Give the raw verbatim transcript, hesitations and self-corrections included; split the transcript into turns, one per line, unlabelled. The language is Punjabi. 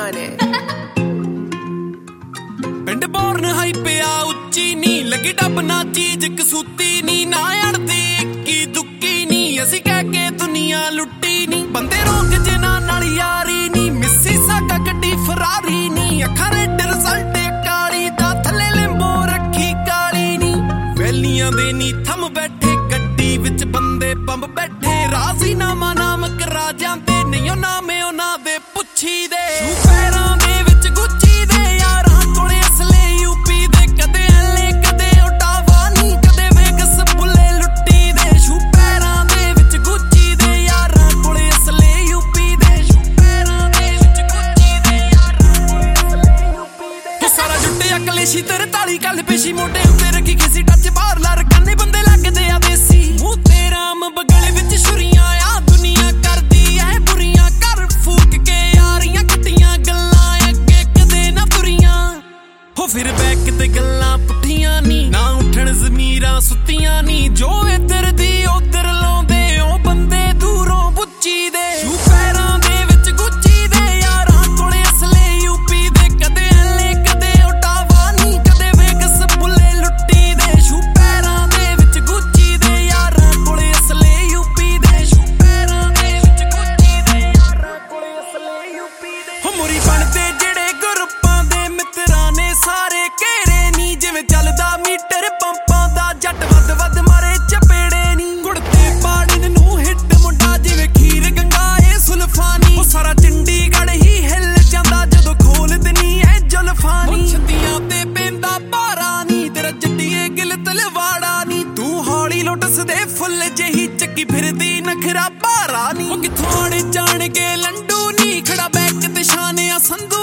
money.
ਪਿੰਡ ਬੋਰਨ ਹਾਈ ਪਿਆ ਉੱਚੀ ਨੀ ਲੱਗੀ ਡੱਬ ਨਾ ਚੀਜ਼ ਕਸੂਤੀ ਨੀ ਨਾ ਅੜਦੀ ਇੱਕੀ ਦੁੱਕੀ ਨੀ ਅਸੀਂ ਕਹਿ ਕੇ ਦੁਨੀਆ ਲੁੱਟੀ ਨੀ ਬੰਦੇ ਰੋਕ ਜਿਨਾ ਨਾਲ ਯਾਰੀ ਨੀ ਮਿੱਸੀ ਸਾਡਾ ਗੱਡੀ ਫਰਾਰੀ ਨੀ ਅੱਖਾਂ ਰੈਡ ਰਿਜ਼ਲਟ ਕਾਲੀ ਦਾ ਥੱਲੇ ਲਿੰਬੋ ਰੱਖੀ ਕਾਲੀ ਨੀ ਵੈਲੀਆਂ ਦੇ ਨੀ ਥੰਮ ਬੈਠੇ ਗੱਡੀ ਵਿੱਚ ਬੰਦੇ ਪੰਬ ਬੈਠੇ ਰਾਜ਼ੀ ਨਾਮਾ ਨਾਮ ਕਰਾ ਜਾਂਦੇ ਨਹੀਂ ਉਹ ਨਾਮੇ ਉਹਨਾਂ ਦੇ ਪੁੱਛੀ ਦੇ ਪੈਰਾਂ ਦੇ ਵਿੱਚ ਗੁੱਚੀ ਦੇ ਯਾਰਾਂ ਕੋਲੇ ਅਸਲੇ ਯੂਪੀ ਦੇ ਕਦੇ ਐਲੇ ਕਦੇ ਉਟਾਵਾ ਨੀ ਕਦੇ ਵੇਗਸ ਬੁੱਲੇ ਲੁੱਟੀ ਦੇ ਸ਼ੂ ਪੈਰਾਂ ਦੇ ਵਿੱਚ ਗੁੱਚੀ ਦੇ ਯਾਰਾਂ ਕੋਲੇ ਅਸਲੇ ਯੂਪੀ ਦੇ ਸ਼ੂ ਪੈਰਾਂ ਦੇ ਵਿੱਚ ਗੁੱਚੀ ਦੇ ਯਾਰਾਂ ਕੋਲੇ ਅਸਲੇ ਯੂਪੀ ਦੇ ਸਾਰਾ ਜੁੱਟਿਆ ਕਲੇਸ਼ੀ ਤੇਰੇ ਤਾਲੀ ਕੱਲ ਪੇਸ਼ੀ ਮੋਢੇ ਉੱਤੇ ਰੱਖੀ ਕਿਸੇ ਟੱਚ ਬਾਹਰ ਲਾ ਰਕਾਨੇ ਬੰਦੇ ਲੱਗਦੇ ਆ ਦੇਸੀ ਮੂੰਹ ਤੇ ਰਾਮ ਬਗਲੇ ਵਿੱਚ ਛੁਰੀਆਂ ਆ ਦੁਨੀਆ ਕਰਦੀ ਐ ਬੁਰੀਆਂ ਕਰ ਫੂਕ ਕੇ ਯਾਰੀਆਂ ਕਿੱਟੀਆਂ ਗੱਲਾਂ ਅੱਗੇ ਕਦੇ ਨਾ ਤੁਰੀਆਂ ਹੋ ਫਿਰ ਬੈਕ ਤੇ ਗੱਲਾਂ ਪੁੱਠੀਆਂ ਨੀ ਨਾ ਉੱਠਣ ਜ਼ਮੀਰਾਂ ਸੁੱਤੀਆਂ ਨੀ ਜੋ ਇੱਧਰ ਦੀ ਉੱਧਰ ਲਾਉਂਦੇ ਉਹ ਬੰਦੇ ਦੂਰੋਂ ਬੁੱਚੀ ਦੇ ਸ਼ੂ ਪੈਰਾਂ ਦੇ ਵਿੱਚ ਗੁੱਚੀ ਦੇ ਯਾਰਾਂ ਕੋਲੇ ਅਸਲੇ ਯੂਪੀ ਦੇ ਕਦੇ ਐਲੇ ਕਦੇ ਉਟਾਵਾ ਨੀ ਕਦੇ ਵੇਗਸ ਬੁੱਲੇ ਲੁੱਟੀ ਦੇ ਸ਼ੂ ਪੈਰਾਂ ਦੇ ਵਿੱਚ ਗੁੱਚੀ ਦੇ ਯਾਰਾਂ ਕੋਲੇ ਅਸਲੇ ਯੂਪੀ ਦੇ ਸ਼ੂ ਪੈਰਾਂ ਦੇ ਵਿੱਚ ਗੁੱਚੀ ਦੇ ਯਾਰਾਂ ਕੋਲੇ ਅਸਲੇ ਯੂਪੀ ਦੇ ਹੋ ਮੁਰੀ ਬਣਦੇ ਜਿਹੜੇ ਗਰੁੱਪਾਂ ਦੇ ਮਿੱਤਰਾਂ ਨੇ ਸਾਰੇ ਘੇਰੇ ਨੀ ਜਿਵੇਂ ਚੱਲਦਾ ਮੀਟਰ ਪੰਪਾਂ ਦਾ ਜੱਟ ਵੱਧ ਵੱਧ ਮਾਰੇ ਚਪੇੜੇ ਨੀ ਗੁੜਤੇ ਪਾੜਨ ਨੂੰ ਹਿੱਟ ਮੁੰਡਾ ਜਿਵੇਂ ਖੀਰ ਗੰਗਾ ਏ ਸੁਲਫਾਨੀ ਉਹ ਸਾਰਾ ਚੰਡੀਗੜ੍ਹ ਹੀ ਹਿੱਲ ਜਾਂਦਾ ਜਦੋਂ ਖੋਲਦੇ ਨੀ ਐ ਜੁਲਫਾਨੀ ਛੱਤੀਆਂ ਤੇ ਪੈਂਦਾ ਭਾਰਾ ਨੀ ਤੇਰਾ ਜੱਟੀਏ ਗਿਲ ਤਲਵਾੜਾ ਨੀ ਤੂੰ ਹੌਲੀ ਲੋਟਸ ਦੇ ਫੁੱਲ ਜਿਹੀ ਚੱਕੀ ਫਿਰਦੀ ਨਖਰਾ ਭਾਰਾ ਨੀ ਉਹ ਕਿੱਥੋਂ ਆੜੇ ਜਾਣ ਕੇ ਲੰਡੂ ਨੀ ਖੜਾ ਬੈਕ ਤੇ ਸ਼ਾਨੇ ਆ ਸੰਧੂ